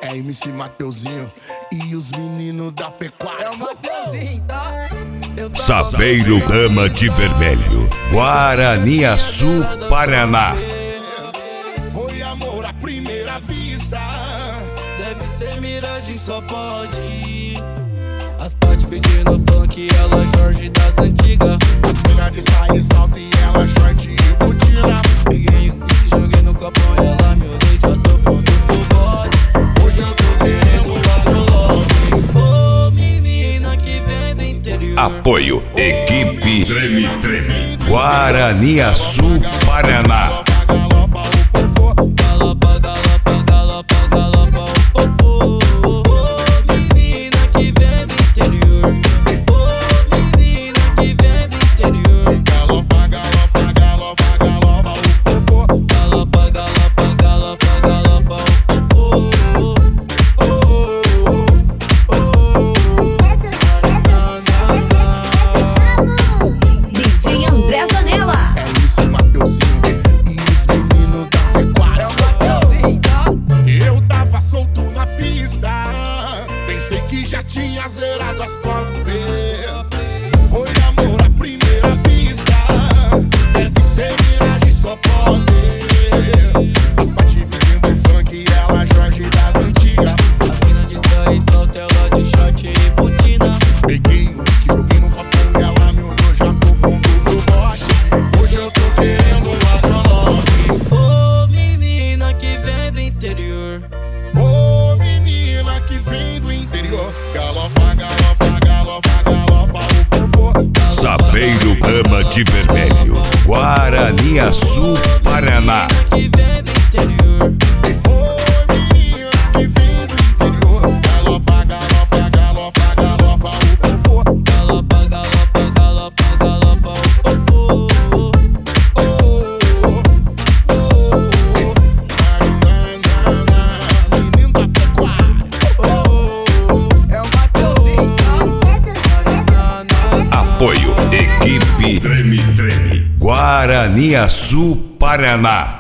É MC Mateuzinho e os meninos da pecuária. É o Mateuzinho, tá? Saveiro Dama de Vermelho, Guaraniaçu, Paraná. Foi amor à primeira vista. Deve ser miragem, só pode. As partes pedindo funk, ela Jorge das antigas. As mina de saia salto e ela short e botina. Peguei o whisky, joguei no copão, ela me olhei, já tô pronto pro bode. Hoje eu tô querendo logo. Ô menina que vem do interior. Apoio Equipe Treme Treme, Guaraniaçu, Paraná. Galopa, galopa, galopa, galopa o popô. Ô menina que vem do interior. Ô menina que vem do interior. Galopa, galopa, galopa, galopa o popô. Galopa, galopa, galopa, galopa o popô. DJ André Zanella. É MC Mateuzinho e os meninos da pecuária. É o Mateuzinho, tá? Eu tava solto na pista, pensei que já tinha zerado as copes. Foi amor à primeira vista. Deve ser miragem, só pode. As partes pedindo funk, ela Jorge das antigas. As mina de saia solta, ela de short e botina. Peguei o whisky, joguei no copão, ela me olhou, já tô pronto pro bote. Hoje eu tô querendo logo. Ô menina que vem do interior. Ô menina que vem do interior. Galopa, galopa, galopa, galopa o popô. Saveiro Dama de Vermelho, Guaraniaçu, Paraná. Que vem do interior. Ô menina que vem do interior. Galopa, galopa, galopa, galopa o popô. Galopa, galopa, galopa, galopa o popô. Menino da pecuária. É o Mateuzinho, tá? Apoio Equipe Treme Treme, Guaraniaçu, Paraná.